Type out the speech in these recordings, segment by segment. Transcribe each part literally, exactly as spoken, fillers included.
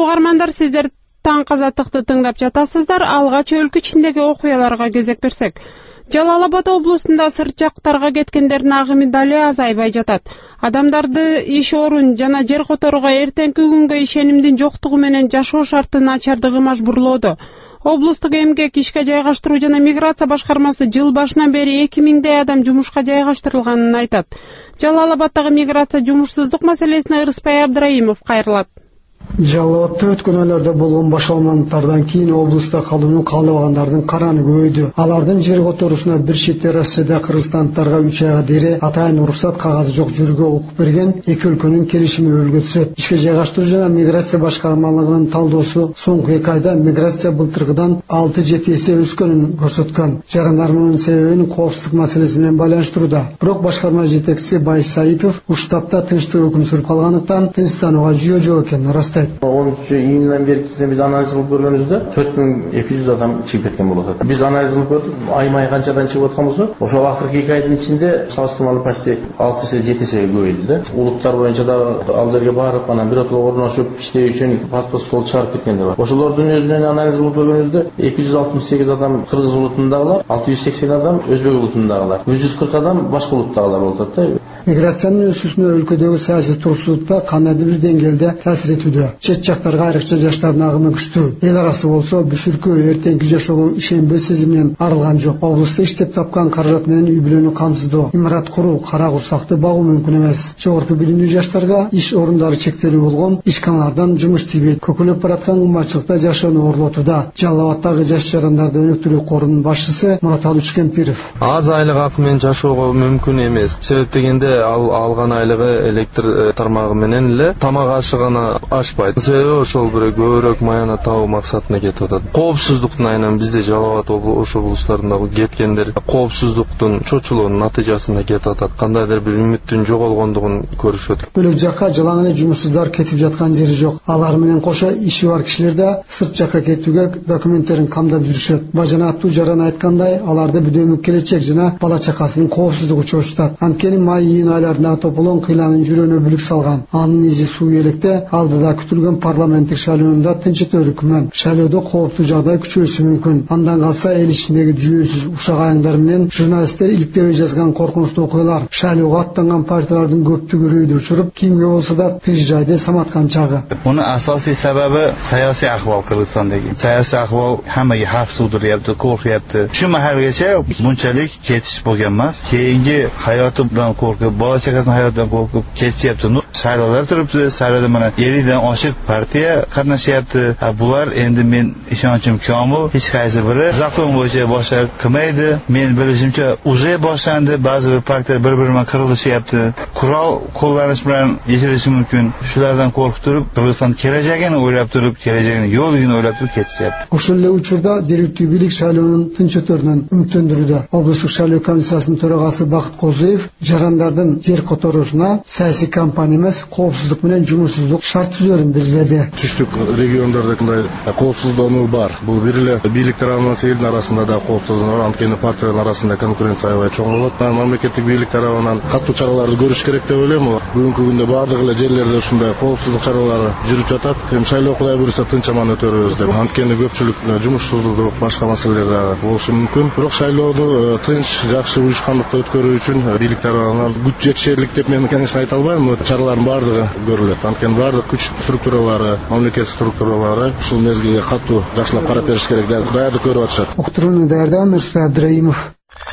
угармандар, сиздер Таң Азаттыкты тыңдап жатасыздар. Алгач өлкө ичиндеги окуяларга кезек берсек. Жалал Абад облусунда сырт жактарга кеткендердин агымы дале азайбай жатат. Адамдарды иш орун жана жер которууга эртеңки күнгө ишенимдин жоктугу менен жашоо шарттын начардыгы мажбурлоодо. Облустук эмгек, ишке жайгаштыруу жана миграция башкармасы жыл башынан бери эки миңдей адам жумушка жайгаштырылганын айтат. Жалал Абаддагы миграция жумушсуздук маселесине Ырыспай Абдраимов кайрылат. Жалал Абадта өткөн айларда болгон башаламанттардан кийин облуста калууну каалабагандардын караны көбөйдү. Алардын жер которуусуна бир четте Россияда кыргызстандыктарга үч айга дере атайын уруксат кагазы жок жүрүүгө укук берген эки өлкөнүн келишими өлгө түшөт. Ишке жайгаштыруу жана миграция башкармалыгынын талдоосу соңку эки айда миграция былтыркыдан алты жети эсе өскөнүн көрсөткөн. Жарандармынын себебин коопсуздук маселеси менен байланыштырууда. Бирок башкарма жетекчиси Байыс Саипов уштапта тынчтык өкүм сүрүп калгандыктан тынчтанууга жүйө жок экенин ырастайт. онунчу июндан бери биз анализ кылып көргөнүбүздө төрт миң эки жүз адам чыгып кеткен болот. Биз анализ кылып көрдүк, аймай канчадан чыгып аткан болсо, ошол акыркы эки айдын ичинде салыштырмалуу почти алты эсе жети эсе көбөйдү да. Улуттар боюнча да ал жерге барып, анан бир отоло орношуп иштөө үчүн паспорт стол чыгарып кеткендер бар. Ошолордун өзүнөн анализ кылып көргөнүбүздө эки жүз алтымыш сегиз адам кыргыз улутундагылар, алты жүз сексен адам өзбек улутундагылар, үч жүз кырк адам башка улуттагылар болуп атат да. Миграциянын өсүүсүнө өлкөдөгү саясий турсуздукта кандайдыр бир деңгээлде таасир этүүдө. Чет жактарга айрыкча жаштардын агымы күчтүү. Эл арасы болсо бүшүркү эртеңки жашоого ишенбөө сезиминен арылган жок. Облуста иштеп тапкан каражат менен үй бүлөнү камсыздоо, имарат куруу, кара курсакты багуу мүмкүн эмес. Жогорку билимдүү жаштарга иш орундары чектелүү болгон ишканалардан жумуш тийбейт. Көкөлөп бараткан кымбатчылыкта жашоону орлотууда. Жалал Абаддагы жаш жарандарды өнүктүрүү корунун башчысы Мураталы Учкемпиров. Аз айлык акы менен жашоого мүмкүн эмес. Себеп дегенде ал алган айлыгы электр тармагы менен эле тамак ашы гана ашпайт. Себеби ошол бир көбүрөөк маяна табуу максатына кетип атат. Коопсуздуктун айынан бизде Жалал Абад ошол облустарында кеткендер коопсуздуктун чочулуунун натыйжасында кетип атат. Кандайдыр бир үмүттүн жоголгондугун көрүшөт. Бөлөк жакка жалаң эле жумушсуздар кетип жаткан жери жок. Алар менен кошо иши бар кишилер да сырт жакка кетүүгө документтерин камдап жүрүшөт. Бажана аттуу жаран айткандай, аларды бүдөмүк келечек жана бала чакасынын коопсуздугу чоочутат. Анткени май-июнь айларында тополон кыйланын жүрөөнө бүлүк салган. Анын изи суу электе алдыда күтүлгөн парламенттик шайлоонда тынчтөөрү күмөн. Шайлоодо кооптуу жагдай күчөйүшү мүмкүн. Андан калса эл ичиндеги жүйөсүз ушак айыңдар менен журналисттер иликтебей жазган коркунучтуу окуялар шайлоого аттанган партиялардын көптүгү үрөйдү учуруп, кимге болсо да тынч жайды саматкан чагы. Мунун асосий сабаби саясий акыбал Кыргызстандагы. Саясий акыбал хаммага хавf туудуруяпты, коркуяпты. Shu mahalgacha bunchalik ketish bo'lgan emas. Keyingi hayotidan qo'rqib, bola chaqasining hayotidan qo'rqib ketishyapti. Saylovlar turibdi, saylovda mana ellikdan oshiq partiya qatnashyapti. Bular endi men ishonchim komil, hech qaysi biri zakon bo'yicha boshlar qilmaydi. Men bilishimcha уже boshlandi, ba'zi bir partiyalar bir-biri bilan qirilishyapti. Qurol qo'llanish bilan yechilishi mumkin. Shulardan qo'rqib turib, Qirg'iziston kelajagini o'ylab turib, kelajagini yo'ligini o'ylab turib ketishyapti. Ошол эле учурда жергиликтүү бийлик шайлоонун тынч өтөрүнөн үмүттөндүрүүдө. Облустук шайлоо комиссиясынын төрагасы Бакыт Козуев жарандардын жер которуусуна саясий кампания эмес, коопсуздук менен жумушсуздук шарт түзөрүн белгиледи. Түштүк региондордо кандай коопсуздонуу бар. Бул бир эле бийлик тарабынан элдин арасында да коопсуздук бар. Анткени партиялардын арасында конкуренция аябай чоң болот. Мамлекеттик бийлик тарабынан катуу чараларды көрүш керек деп ойлойм. Бүгүнкү күндө бардык эле жерлерде ушундай коопсуздук чаралары жүрүп жатат. Эми шайлоо Кудай буйруса тынч аман өтөрүбүз деп. Анткени көпчүлүк жумушсуздук, башка маселелер дагы болушу мүмкүн. Бирок шайлоону тынч, жакшы уюшкандыкта өткөрүү үчүн бийлик тарабынан күч жетишерлик деп мен конечно айта албайм. Чаралардын бардыгы көрүлөт. Анткени бардык күч структуралары, мамлекет структуралары ушул мезгилге катуу жакшылап карап бериш керек деп даярдык көрүп атышат. Уктурууну даярдаган Ырыспай Абдраимов.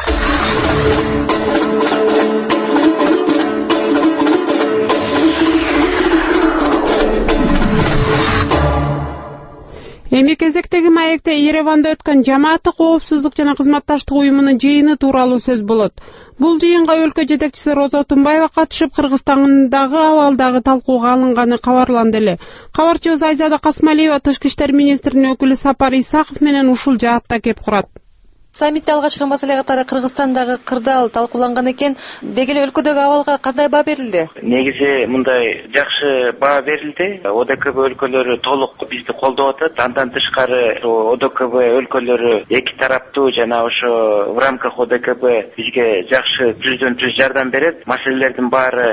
Эми кезектеги маекте Ереванда өткөн жамааттык коопсуздук жана кызматташтык уюмунун жыйыны тууралуу сөз болот. Бул жыйынга өлкө жетекчиси Роза Тумбаева катышып, Кыргызстандагы абалдагы талкууга алынганы кабарланды эле. Кабарчыбыз Айзада Касмалиева Тышкы иштер министринин өкүлү Сапар Исаков менен ушул жаатта кеп курат. Саммитте алгачкы маселе катары Кыргызстандагы кырдаал талкууланган экен. Деги эле өлкөдөгү абалга кандай баа берилди? Негизи мындай жакшы баа берилди. О Д К Б өлкөлөрү толук бизди колдоп атат. Андан тышкары О Д К Б өлкөлөрү эки тараптуу жана ошо в рамках О Д К Б бизге жакшы жүздөн жүз жардам берет. Маселелердин баары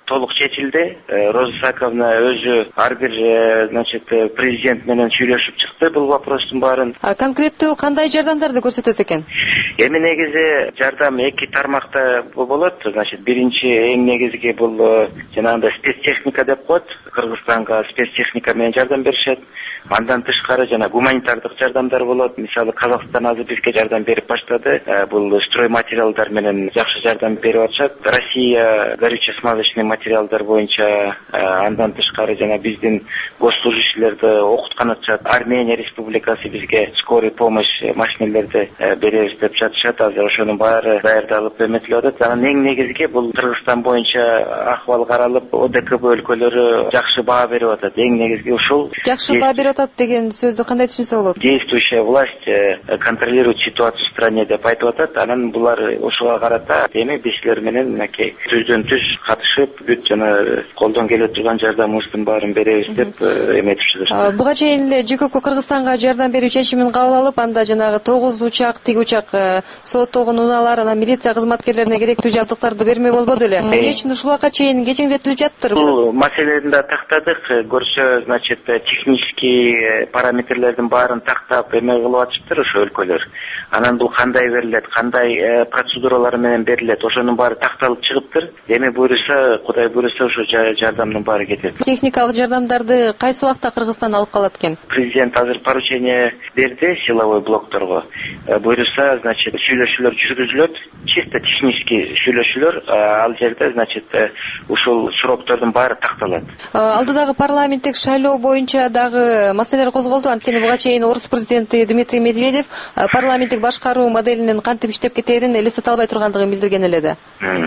толук чечилди. Роза Исаковна өзү ар бир значит президент менен сүйлөшүп чыкты бул вопростун баарын. Конкреттүү кандай жардамдарды көрсөтөт экен? Эми негизи жардам эки тармакта болот. Значит, биринчи эң негизги бул жанагындай спецтехника деп коет. Кыргызстанга спецтехника менен жардам беришет. Андан тышкары жана гуманитардык жардамдар болот. Мисалы Казакстан азыр бизге жардам берип баштады. Бул строй материалдар менен жакшы жардам берип атышат. Россия горюче-смазочный материалдар боюнча андан тышкары жана биздин госслужащийлерди окуткан атышат. Армения республикасы бизге скорый помощь машинелерди беребиз деп жатышат. Азыр ошонун баары даярдалып эметилип атат. Анан эң негизги бул Кыргызстан боюнча ахвал каралып, ОДКБ өлкөлөрү жакшы баа берип атат. Эң негизги ушул. Жакшы баа берип атат деген сөздү кандай түшүнсө болот? Действующая власть контролирует ситуацию в стране деп айтып атат. Анан булар ошого карата эми биздер менен мынакей түздөн түз катышып, бүт жана колдон келе турган жардамыбыздын баарын беребиз деп эметишиптир. Буга чейин эле ЖКК Кыргызстанга жардам берүү чечимин кабыл алып, анда жанагы тогуз учак, тиги учак сооттолгон унаалар, анан милиция кызматкерлерине керектүү жабдыктарды бермей болбоду эле. Эмне үчүн ушул убакка чейин кечеңдетилип жаттыр? Бул маселени да тактадык. Көрсө, значит, технический параметрлердин баарын тактап эме кылып атышыптыр ошо өлкөлөр. Анан бул кандай берилет, кандай процедуралар менен берилет, ошонун баары такталып чыгыптыр. Эми буйруса, Кудай буйруса, ошо жардамдын баары кетет. Техникалык жардамдарды кайсы убакта Кыргызстан алып калат экен? Президент азыр поручение берди силовой блокторго. Буйруса, значит, сүйлөшүүлөр жүргүзүлөт. Чисто технический сүйлөшүүлөр, ал жерде, значит, ушул суроктордун баары такталат. Алдыдагы парламенттик шайлоо боюнча дагы маселелер козголду. Анткени буга чейин орус президенти Дмитрий Медведев парламенттик башкаруу моделинин кантип иштеп кетерин элестете албай тургандыгын билдирген эле да.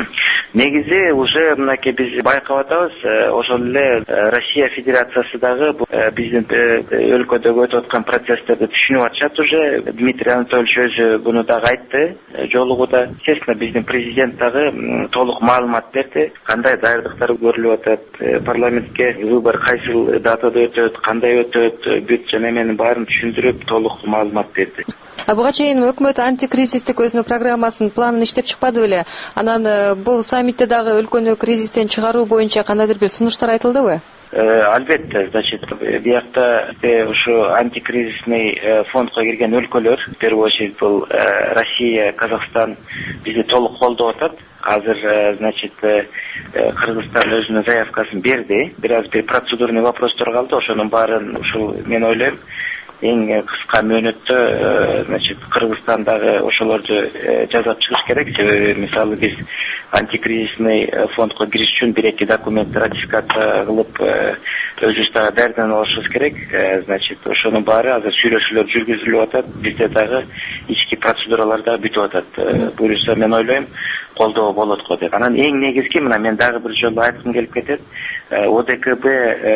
Негизи уже мынакей биз байкап атабыз, ошол эле Россия Федерациясы дагы биздин өлкөдөгү өтүп аткан процесстерди түшүнүп атышат уже. Дмитрий Анатольевич өзү буну дагы айтты жолугуда. Естественно, биздин президент дагы толук маалымат берди. Кандай даярдыктар көрүлүп атат, парламентке выбор кайсыл датада өтөт, кандай өтөт, бүт жана эменин баарын түшүндүрүп, толук маалымат берди. Буга чейин өкмөт антикризистик өзүнүн программасын, планын иштеп чыкпады беле? Анан бул саммитте дагы өлкөнү кризистен чыгаруу боюнча кандайдыр бир сунуштар айтылдыбы? Албетте, значит, биякта ушу антикризисный фондко кирген өлкөлөр, в первую очередь бул Россия, Казакстан бизди толук колдоп атат. Азыр, значит, Кыргызстан өзүнүн заявкасын берди. Бир аз бир процедурный вопростор калды. Ошонун баарын ушул мен ойлойм эң кыска мөөнөттө, значит, Кыргызстандагы ошолорду жазап чыгыш керек. Себеби, мисалы, биз антикризисный фондко кириш үчүн бир-эки документти ратификация кылып, өзүбүз дагы даярданып алышыбыз керек. Значит, ошонун баары азыр сүйлөшүүлөр жүргүзүлүп атат. Бизде дагы ички процедуралар да бүтүп атат. Буюрса, мен ойлойм, колдоо болот го деп. Анан эң негизги, мына мен дагы бир жолу айткым келип кетет. ОДКБ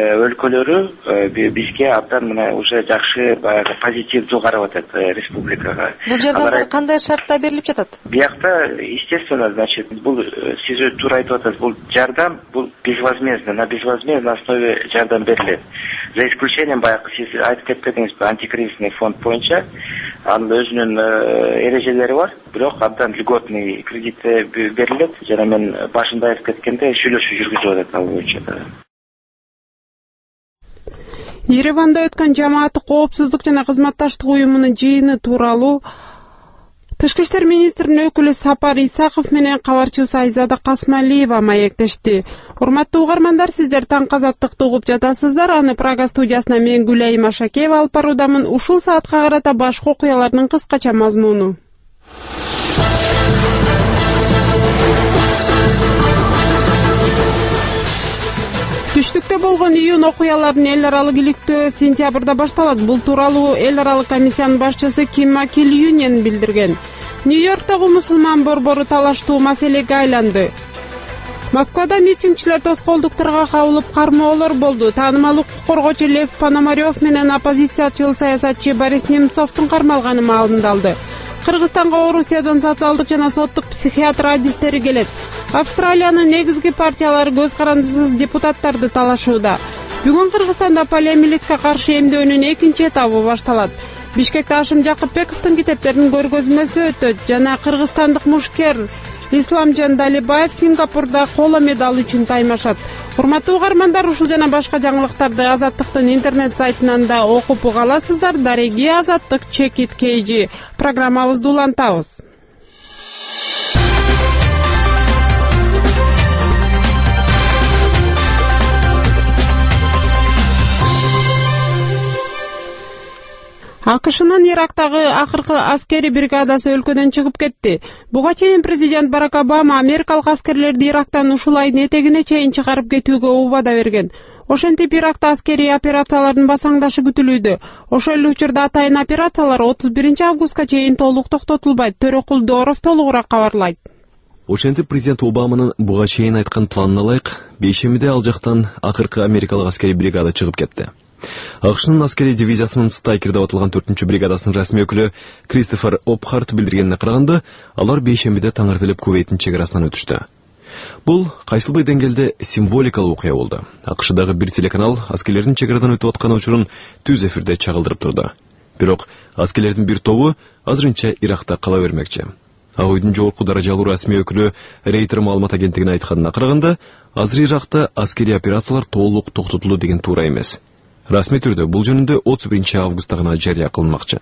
өлкөлөрү бизге абдан мына уже жакшы баягы позитивдүү карап атат республикага. Бул жардамдар кандай шартта берилип жатат? Биякта, естественно, значит, бул сиз өтө туура айтып атасыз, бул жардам, бул безвозмездно, на безвозмездной основе жардам берилет. За исключением баягы сиз айтып кетпедиңиз, антикризисный фонд боюнча анын өзүнүн эрежелери бар, бирок абдан льготный кредит берилет. Жана мен башында айтып кеткенде сүйлөшүү жүргүзүп атат ал боюнча. Ереванда өткөн жамааттык коопсуздук жана кызматташтык уюмунун жыйыны тууралуу Тышкы иштер министринин өкүлү Сапар Исаков менен кабарчыбыз Айзада Касмалиева маектешти. Урматтуу угармандар, сиздер таң казаттыкты угуп жатасыздар. Аны Прага студиясына мен Гүлайым Ашакеева алып баруудамын. Ушул саатка карата башка окуялардын кыскача мазмуну. Түштүктө болгон июнь окуяларынын эл аралык иликтөө сентябрда башталат. Бул тууралуу эл аралык комиссиянын башчысы Ким Макил Юниен билдирген. Нью-Йорктогу мусулман борбору талаштуу маселеге айланды. Москвада митингчилер тоскоолдуктарга кабылып кармоолор болду. Таанымал укук коргоочу Лев Пономарев менен оппозициячыл саясатчы Борис Немцовдун кармалганы маалымдалды. Кыргызстанга Орусиядан социалдык жана соттук психиатр адистери келет. Австралиянын негизги партиялары көз карандысыз депутаттарды талашууда. Бүгүн Кыргызстанда полиомиелитке каршы эмдөөнүн экинчи этабы башталат. Бишкекте Ашым Жакыпбековдун китептеринин көргөзмөсү өтөт жана кыргызстандык мушкер Исламжан Далибаев Сингапурда коло медал үчүн таймашат. Урматтуу угармандар, ушул жана башка жаңылыктарды Азаттыктын интернет сайтынан да окуп уга аласыздар. Дареги Азаттык Чекит Кейжи программабызды улантабыз. АКШнын Ирактагы акыркы аскери бригадасы өлкөдөн чыгып кетти. Буга чейин президент Барак Обама америкалык аскерлерди Ирактан ушул айдын этегине чейин чыгарып кетүүгө убада берген. Ошентип Иракта аскери операциялардын басаңдашы күтүлүүдө. Ошол эле учурда атайын операциялар отуз биринчи августка чейин толук токтотулбайт. Төрөкул Дооров толугураак кабарлайт. Ошентип президент Обаманын буга чейин айткан планына ылайык, бейшембиде ал жактан акыркы америкалык аскери бригада чыгып кетти. АКШнын аскери дивизиясынын Стайкер деп аталган төртүнчү бригадасынын расмий өкүлү Кристофер Опхарт билдиргенине караганда, алар бейшембиде таңертелеп Кувейттин чек арасынан өтүштү. Бул кайсылбай деңгээлде символикалык окуя болду. АКШдагы бир телеканал аскерлердин чек арадан өтүп аткан учурун түз эфирде чагылдырып турду. Бирок аскерлердин бир тобу азырынча Иракта кала бермекчи. Ак үйдүн жогорку даражалуу расмий өкүлү Рейтер маалымат агенттигине айтканына караганда, азыр Иракта аскери операциялар толук токтотулду деген туура эмес. Расмий түрдө бул жөнүндө отуз биринчи августта гана жарыя кылынмакчы.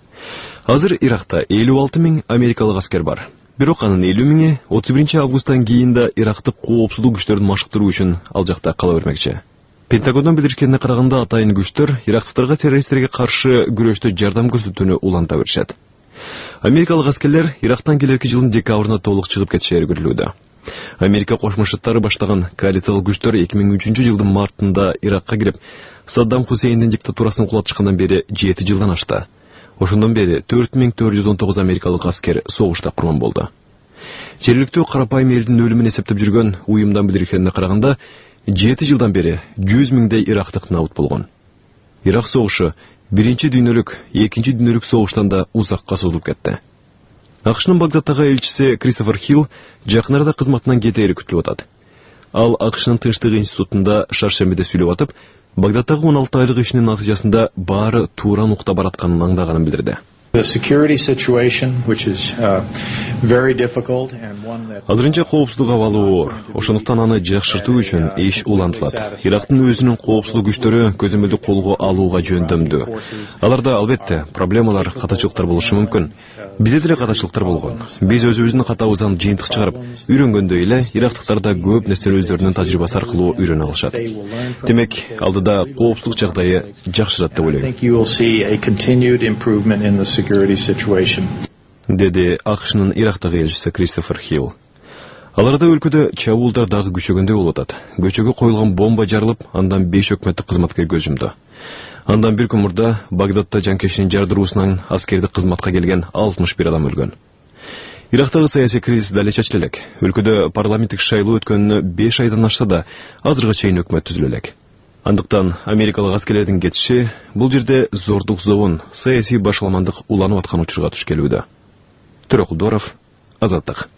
Азыр Иракта элүү алты миң америкалык аскер бар. Бирок анын элүү миңи отуз биринчи августтан кийин да Ирактык коопсуздук күчтөрүн машыктыруу үчүн ал жакта кала бермекчи. Пентагондон билдиришкенине караганда, атайын күчтөр ирактыктарга террористтерге каршы күрөштө жардам көрсөтүүнү уланта беришет. Америкалык аскерлер Ирактан келерки жылдын декабрында толук чыгып кетишери күтүлүүдө. Америка Кошмо Штаттары баштаган коалициялык күчтөр эки миң үчүнчү жылдын мартында Иракка кирип, Саддам Хусейндин диктатурасын кулатышкандан бери жети жылдан ашты. Ошондон бери төрт миң төрт жүз он тогуз америкалык аскер согушта курман болду. Жергиликтүү карапайым элдин өлүмүн эсептеп жүргөн уюмдан билдиргенине караганда, жети жылдан бери жүз миңдей ирактык набыт болгон. Ирак согушу биринчи дүйнөлүк, экинчи дүйнөлүк согуштан да узакка созулуп кетти. АКШнын Багдадтагы элчиси Кристофер Хилл жакын арада кызматынан кетери күтүлүп атат. Ал АКШнын Тынчтык институтунда шаршембиде сүйлөп атып, Багдадтагы он алты айлык ишинин натыйжасында баары туура нукта баратканын аңдаганын билдирди. Азырынча коопсуздук абалы оор. Ошондуктан аны жакшыртуу үчүн иш улантылат. Ирактын өзүнүн коопсуздук күчтөрү көзөмөлдү колго алууга жөндөмдүү. Аларда албетте проблемалар, катачылыктар болушу мүмкүн. Бизде деле катачылыктар болгон. Биз өзүбүздүн катабыздан жыйынтык чыгарып, үйрөнгөндөй эле ирактыктар да көп нерсени өздөрүнүн тажрыйбасы аркылуу үйрөнө алышат. Демек, алдыда коопсуздук жагдайы жакшырат деп ойлойм. Деди АКШнын Ирактагы элчиси Кристофер Хилл. Аларда өлкөдө чабуулдар дагы күчөгөндөй болуп атат. Көчөгө коюлган бомба жарылып, андан беш өкмөттүк кызматкер көз жумду. Андан бир күн мурда Багдадта жанкештин жардыруусунан аскердик кызматка келген алтымыш бир адам өлгөн. Ирактагы саясий кризис дали чачыла элек. Өлкөдө парламенттик шайлоо өткөнүнө беш айдан ашса да, азыркыга чейин өкмөт түзүлө элек. Андыктан америкалык аскерлердин кетиши бул жерде зордук зобун, саясий башаламандык уланып аткан учурга туш келүүдө. Төрөкул Дооров, Азаттык.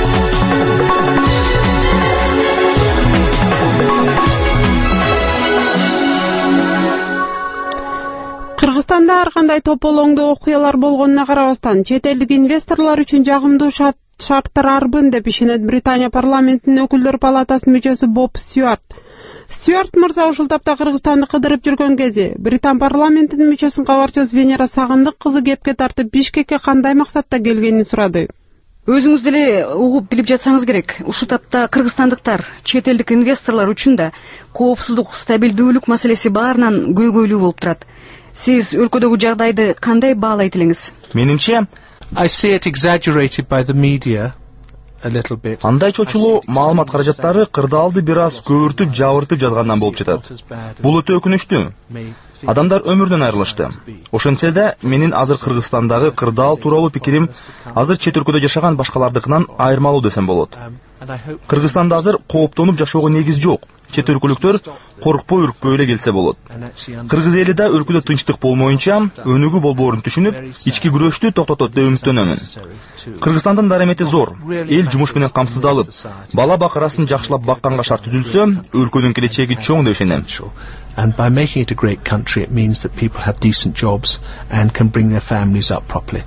Кыргызстанда ар кандай тополоңдуу окуялар болгонуна карабастан, чет элдик инвесторлор үчүн жагымдуу шарттар арбын деп ишенет Британия парламентинин өкүлдөр палатасынын мүчөсү Боб Стюарт. Стюарт мырза ушул тапта Кыргызстанды кыдырып жүргөн кези Британ парламентинин мүчөсүн кабарчыбыз Венера Сагындык кызы кепке тартып Бишкекке кандай максатта келгенин сурады. Өзүңүз деле угуп билип жатсаңыз керек, ушул тапта кыргызстандыктар, чет элдик инвесторлор үчүн да коопсуздук, стабилдүүлүк маселеси баарынан көйгөйлүү болуп турат. Сиз өлкөдөгү жагдайды кандай баалайт элеңиз? Менимче, I see it exaggerated by the media a little bit. Андай чочулуу маалымат каражаттары кырдаалды бир аз көбүртүп, жабыртып жазгандан болуп жатат. Бул өтө өкүнүчтүү. Адамдар өмүрдөн айрылышты. Ошентсе да, менин азыр Кыргызстандагы кырдаал тууралуу пикирим азыр чет өлкөдө жашаган башкалардыкынан айырмалуу десем болот. Кыргызстанда азыр кооптонуп жашоого негиз жок. Чет өлкөлүктөр коркпой үркпөй эле келсе болот. Кыргыз эли да өлкөдө тынчтык болмоюнча өнүгүү болбоорун түшүнүп, ички күрөштү токтотот деп үмүттөнөмүн. Кыргызстандын дарамети зор. Эл жумуш менен камсыздалып, бала бакарасын жакшылап бакканга шарт түзүлсө, өлкөнүн келечеги чоң деп ишенем. And by making it a great country, it means that people have decent jobs and can bring their families up properly.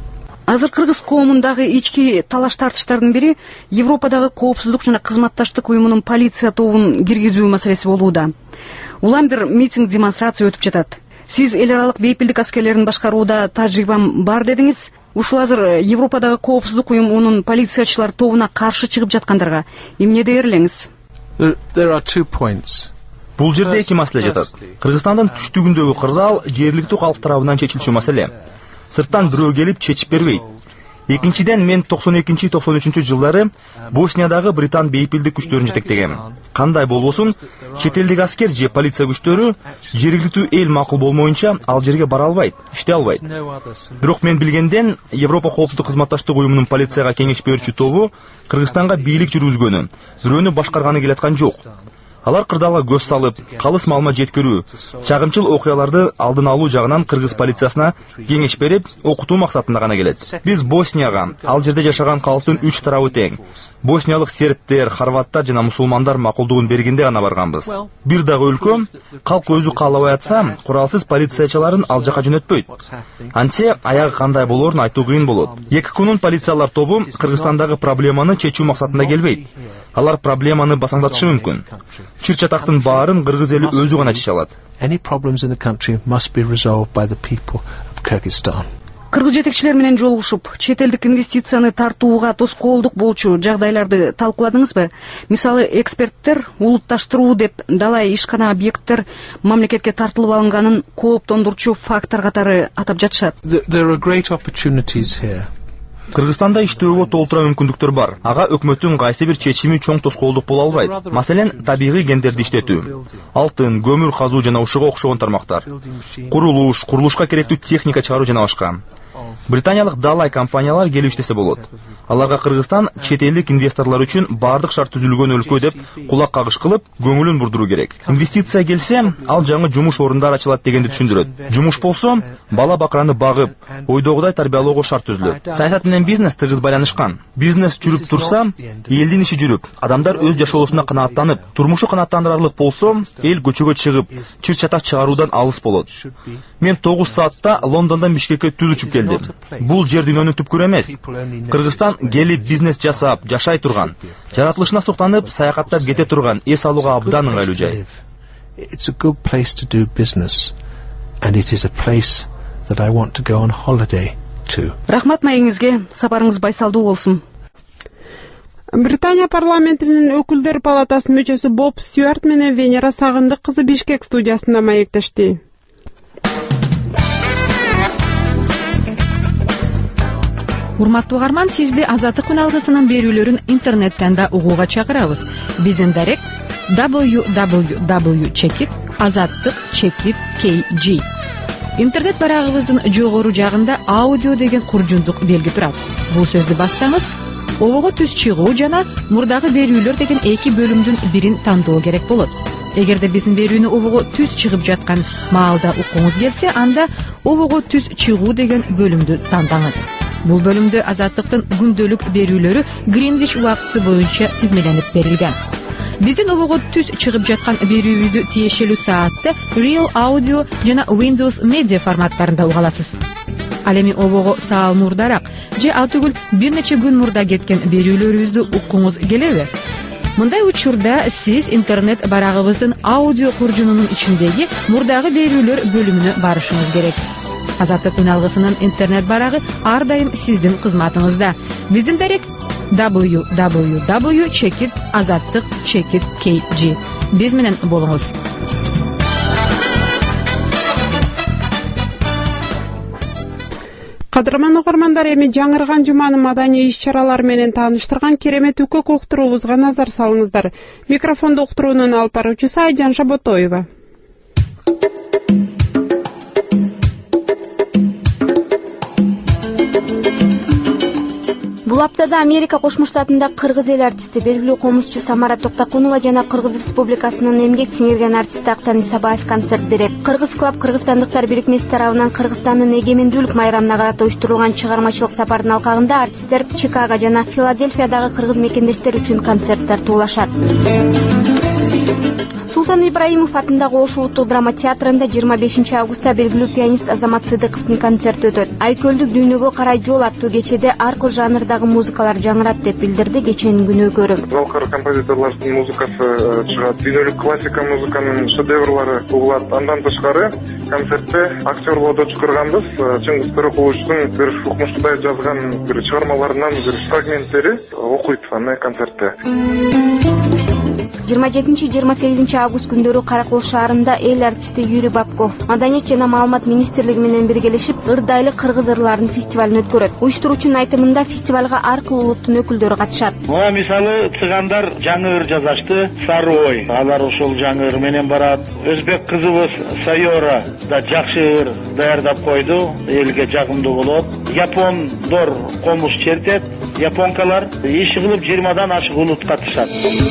Азыр кыргыз коомундагы ички талаш тартыштардын бири Европадагы коопсуздук жана кызматташтык уюмунун полиция тобун киргизүү маселеси болууда. Улам бир митинг демонстрация өтүп жатат. Сиз эл аралык бейпилдик аскерлерин башкарууда тажрыйбам бар дедиңиз. Ушул азыр Европадагы коопсуздук уюмунун полициячылар тобуна каршы чыгып жаткандарга эмне дээр элеңиз? There are two points. Бул жерде эки маселе жатат. Кыргызстандын түштүгүндөгү кырдаал жергиликтүү калк тарабынан чечилчү маселе. Сырттан бирөө келип чечип бербейт. Экинчиден, мен токсон экинчи токсон үчүнчү жылдары Босниядағы Британ бейпилдик күчтөрүн жетектегем. Кандай болбосун, чет элдик аскер же полиция күчтөрү жергиликтүү эл макул болмоюнча ал жерге бара албайт, иштей албайт. Бирок мен билгенден, Европа коопсуздук кызматташтык уюмунун полицияга кеңеш берүүчү тобу Кыргызстанга бийлик жүргүзгөнү, бирөөнү башкарганы келаткан жок. Алар кырдаалга көз салып, калыс маалымат жеткирүү, чагымчыл окуяларды алдын алуу жагынан кыргыз полициясына кеңеш берип, окутуу максатында гана келет. Биз Боснияга, ал жерде жашаган калктын үч тарабы тең. Босниялык сербтер, хорваттар жана мусулмандар макулдугун бергенде гана барганбыз. Бир дагы өлкө, калк өзү каалабай атса, куралсыз полициячыларын ал жака жөнөтпөйт. Антсе аягы кандай болорун айтуу кыйын болот. Эки күнүн полициялар тобу Кыргызстандагы проблеманы чечүү максатында келбейт. Алар проблеманы басаңдатышы мүмкүн. Чыр чатактын баарын кыргыз эли өзү гана чече алат. Any problems in the country must be resolved by the people of Kyrgyzstan. Кыргыз жетекчилер менен жолугушуп, чет элдик инвестицияны тартууга тоскоолдук болчу жагдайларды талкууладыңызбы? Мисалы, эксперттер улутташтыруу деп далай ишкана объекттер мамлекетке тартылып алынганын кооптондурчу фактор катары атап жатышат. There are great opportunities here. Кыргызстанда иштөөгө толтура мүмкүндүктөр бар. Ага өкмөттүн кайсы бир чечими чоң тоскоолдук боло албайт. Маселен, табигый гендерди иштетүү, алтын, көмүр казуу жана ушуга окшогон тармактар, курулуш, курулушка керектүү техника чыгаруу жана башка. Британиялык далай компаниялар келип иштесе болот. Аларга Кыргызстан чет элдик инвесторлор үчүн бардык шарт түзүлгөн өлкө деп кулак кагыш кылып, көңүлүн бурдуруу керек. Инвестиция келсе, ал жаңы жумуш орундар ачылат дегенди түшүндүрөт. Жумуш болсо, бала бакыраны багып, ойдогудай тарбиялоого шарт түзүлөт. Саясат менен бизнес тыгыз байланышкан. Бизнес жүрүп турса, элдин иши жүрүп, адамдар өз жашоосуна канааттанып, турмушу канааттандырарлык болсо, эл көчөгө чыгып, чыр чатак чыгаруудан алыс болот. Мен тогуз саатта Лондондон Бишкекке түз учуп келдим. Бул жер дүйнөнүн түпкүрү эмес. Кыргызстан келип бизнес жасап, жашай турган, жаратылышына суктанып, саякаттап кете турган, эс алууга абдан ыңгайлуу жай. It's a good place to do business, and it is a place that I want to go on holiday to. Рахмат маеңизге, сапарыңыз байсалдуу болсун. Британия парламентинин өкүлдөр палатасынын мүчөсү Боб Стюарт менен Венера Сагындык кызы Бишкек студиясында маектешти. Урматтуу угарман, сизди Азаттык күн алгысынын берүүлөрүн интернеттен да угууга чакырабыз. Биздин дарек дабл ю дабл ю дабл ю чекит азаттык чекит кей джи. Интернет барагыбыздын жогору жагында аудио деген куржундук белги турат. Бул сөздү бассаңыз, обого түз чыгуу жана мурдагы берүүлөр деген эки бөлүмдүн бирин тандоо керек болот. Эгерде биздин берүүнү обого түз чыгып жаткан маалда укуңуз келсе, анда обого түз чыгуу деген бөлүмдү тандаңыз. Бул бөлүмдө Азаттыктын күндөлүк берүүлөрү Гринвич убакыты боюнча тизмеленип берилген. Биздин обого түз чыгып жаткан берүүбүздү тиешелүү саатта Real Audio жана Windows Media форматтарында уга аласыз. Ал эми обого саал мурдараак же атүгүл бир нече күн мурда кеткен берүүлөрүбүздү уккуңуз келеби? Мындай учурда сиз интернет барагыбыздын аудио куржунунун ичиндеги мурдагы берүүлөр бөлүмүнө барышыңыз керек. Азаттык күн алгысынын интернет барагы ар дайым сиздин кызматыңызда. Биздин дарек дабл ю дабл ю дабл ю чекит азаттык чекит кей джи. Биз менен болуңуз. Кадырман угармандар, эми жаңырган жуманын маданий иш-чаралары менен тааныштырган керемет үкөк уктуруубузга назар салыңыздар. Микрофонду уктуруунун алып баруучусу Айжан Шаботоева. Бул аптада Америка Кошмо Штатында кыргыз эл артисти, белгилүү комузчу Самара Токтакунова жана Кыргыз Республикасынын эмгек сиңирген артисти Актан Исабаев концерт берет. Кыргыз клуб Кыргызстандыктар бирикмеси тарабынан Кыргызстандын эгемендүүлүк майрамына карата уюштурулган чыгармачылык сапардын алкагында артисттер Чикаго жана Филадельфиядагы кыргыз мекендештер үчүн концерт тартуулашат. Султан Ибраимов атындагы Ош улуттук драма театрында жыйырма бешинчи августта белгилүү пианист Азамат Сыдыковдун концерти өтөт. Айкөлдүк дүйнөгө карай жол аттуу кечеде ар кыл жанрдагы музыкалар жаңырат деп билдирди кеченин күнөөкөрү. Залкар композиторлордун музыкасы чыгат, дүйнөлүк классика музыканын шедеврлары угулат. Андан тышкары концертте актер болуп чакырганбыз. Чыңгыз Төрөкуловичтун бир укмуштай жазган бир чыгармаларынан бир фрагменттери окуйт аны концертте. жыйырма жетинчи жыйырма сегизинчи август күндөрү Каракол шаарында эл артисти Юрий Бабков Маданият жана маалымат министрлиги менен биргелешип ырдайлы кыргыз ырларынын фестивалын өткөрөт. Уюштуруучунун айтымында фестивалга ар кыл улуттун өкүлдөрү катышат. Мага мисалы цыгандар жаңы ыр жазашты, Сары ой. Алар ошол жаңы ыр менен барат. Өзбек кызыбыз Сайора да жакшы ыр даярдап койду, элге жагымдуу болот. Япондор комуш чертет, японкалар иш кылып жыйырмадан ашык улут катышат.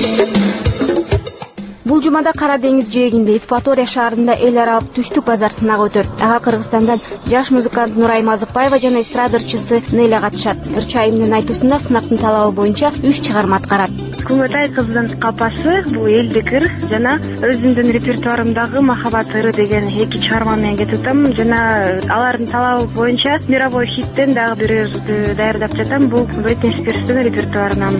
Бул жумада Кара деңиз жээгинде Евпатория шаарында эл аралык түштүк базар сынагы өтөт. Ага Кыргызстандан жаш музыкант Нурай Мазыкбаева жана эстрада ырчысы Неля катышат. Ырчы айымдын айтуусунда сынактын талабы боюнча үч чыгарма аткарат. Күмөтай кыздын капасы бул элдик ыр жана өзүмдүн репертуарымдагы Махабат ыры деген эки чыгарма менен кетип атам жана алардын талабы боюнча мировой хиттен дагы бир ырды даярдап жатам. Бул Бритни Спирстин репертуарынан.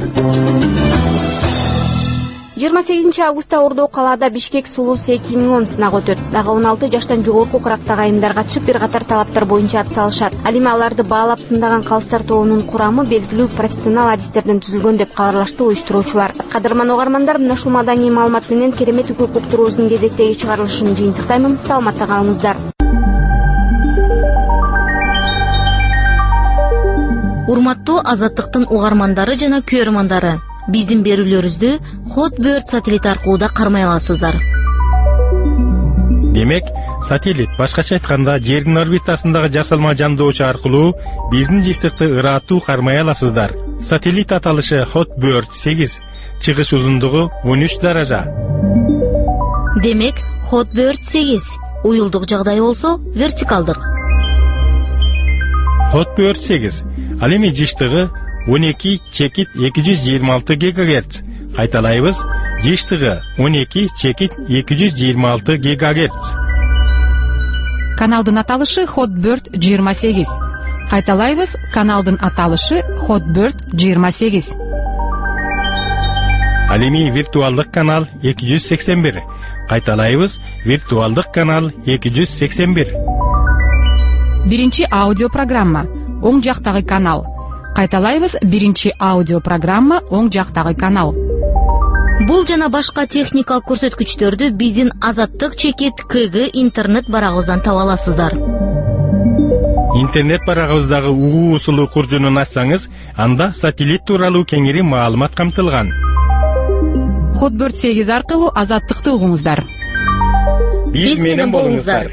жыйырма сегизинчи августта Ордо калаада Бишкек сулуусу эки миң он сынагы өтөт. Ага он алты жаштан жогорку курактагы айымдар катышып бир катар талаптар боюнча ат салышат. Ал эми аларды баалап сындаган калыстар тобунун курамы белгилүү профессионал адистерден түзүлгөн деп кабарлашты уюштуруучулар. Кадырман угармандар, мына ушул маданий маалымат менен керемет укук уктуруубуздун кезектеги чыгарылышын жыйынтыктаймын. Саламатта калыңыздар. Урматтуу Азаттыктын угармандары жана көрөрмандары, биздин берүүлөрүбүздү Hotbird сателлит аркылуу да кармай аласыздар. Демек, сателлит башкача айтканда жердин орбитасындагы жасалма жандоочу аркылуу биздин жыштыкты ыраттуу кармай аласыздар. Сателлит аталышы Hotbird сегиз, чыгыш узундугу он үч даража. Демек, Hotbird сегиз, уюлдук жагдай болсо вертикалдык. Hotbird сегиз, ал эми жыштыгы он эки чекит эки жүз жыйырма алты гигагерц. Кайталайбыз, жыштыгы он эки чекит эки жүз жыйырма алты гигагерц. Каналдын аталышы Hotbird жыйырма сегиз. Кайталайбыз, каналдын аталышы Hotbird жыйырма сегиз. Ал эми виртуалдык канал эки жүз сексен бир. Кайталайбыз, виртуалдык канал эки жүз сексен бир. Биринчи аудио программа, оң жактагы канал. Кайталайбыз, биринчи аудио программа, оң жактагы канал. Бул жана башка техникалык көрсөткүчтөрдү биздин Азаттык чекит КГ интернет барагыбыздан таба аласыздар. Интернет барагыбыздагы угуу усулу куржунун ачсаңыз, анда сателлит тууралуу кеңири маалымат камтылган. Hotbird сегиз аркылуу Азаттыкты угуңуздар. Биз менен болуңуздар.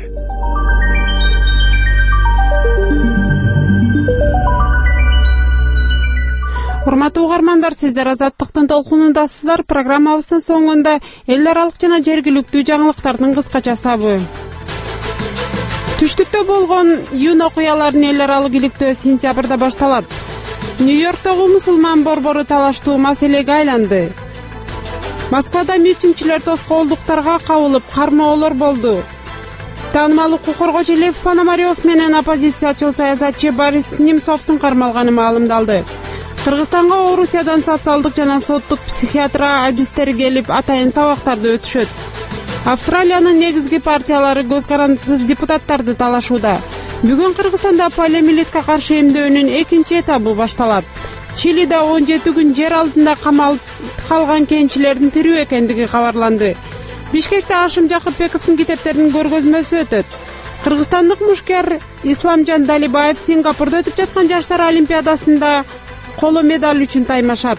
Урматтуу угармандар, сиздер Азаттыктын толкунундасыздар. Программабыздын соңунда эл аралык жана жергиликтүү жаңылыктардын кыскача сабы. Түштүктө болгон июнь окуяларынын эл аралык иликтөө сентябрда башталат. Нью-Йорктогу мусулман борбору талаштуу маселеге айланды. Москвада митингчилер тоскоолдуктарга кабылып кармоолор болду. Таанымал укук коргоочу Лев Пономарев менен оппозициячыл саясатчы Борис Немцовдун кармалганы маалымдалды. Кыргызстанга Орусиядан социалдык жана соттук психиатр адистери келип атайын сабактарды өтүшөт. Австралиянын негизги партиялары көз карандысыз депутаттарды талашууда. Бүгүн Кыргызстанда полиомиелитке каршы эмдөөнүн экинчи этабы башталат. Чилиде он жети күн жер алдында камалып калган кенчилердин тирүү экендиги кабарланды. Бишкекте Ашим Жакыпбековдун китептеринин көргөзмөсү өтөт. Кыргызстандык мушкер Исламжан Далибаев Сингапурда өтүп жаткан жаштар олимпиадасында коло медаль үчүн таймашат.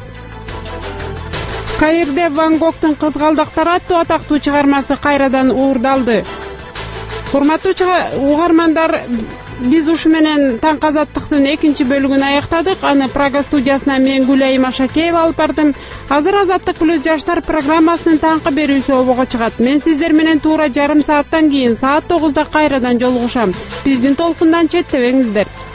Каирде Ван Гогтун кызгалдактары аттуу атактуу чыгармасы кайрадан уурдалды. Урматтуу угармандар, биз ушу менен Таң Азаттыктын экинчи бөлүгүн аяктадык. Аны Прага студиясынан мен Гүлайым Ашакеева алып бардым. Азыр Азаттык плюс жаштар программасынын таңкы берүүсү обого чыгат. Мен сиздер менен туура жарым сааттан кийин саат тогузда кайрадан жолугушам. Биздин толкундан четтебеңиздер.